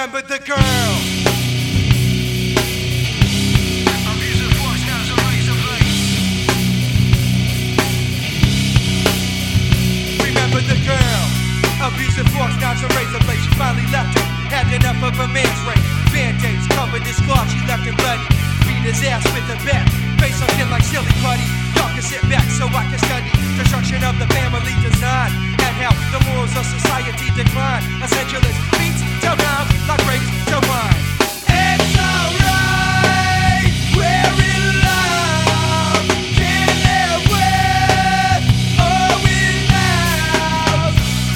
Remember the girl. Remember the girl. Abusive force, knives and razor blades. She finally left him. Had enough of a man's rape. Band-aids covered his claw. She left him bloody. Beat his ass with a bat. Face on him like silly putty. Y'all can sit back so I can study destruction of the family design and how the morals of society decline. Essentialist beats to rhyme like rapes to wine. It's alright, we're in love. Can't live with or without.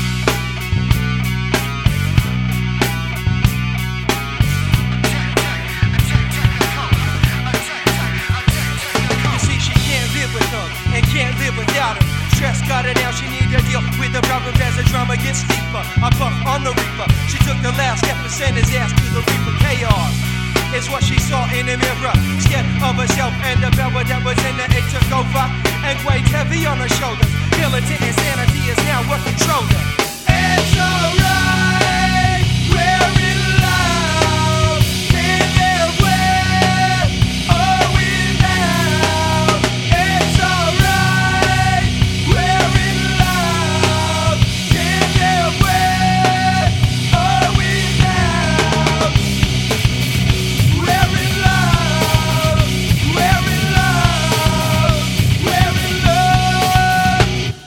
You see, she can't live with him and can't live without him. Stress got her down, she need to deal with the problems as the drama gets deeper. I puff on the reaper. She took the last step and sent his ass to the reaper. Chaos is what she saw in the mirror. Scared of herself and the power that was in her. It took over and weighed heavy on her shoulders. Militant insanity is now what controlled her. It's alright, we're in love. Can't live with or without. It's alright, we're in love. Can't live with or without. We're in love. We're in love. We're in love.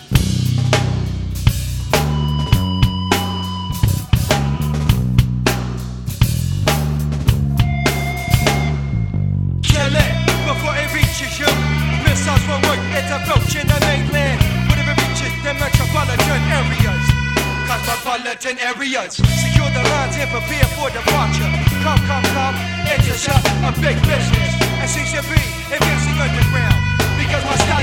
Kill it before it reaches you. Missiles won't work, it's approaching the mainland. Whenever it reaches the metropolitan areas. Cosmopolitan areas. Secure the lines and prepare for departure. Come, intercept a big business. And CCB against the underground. Because my style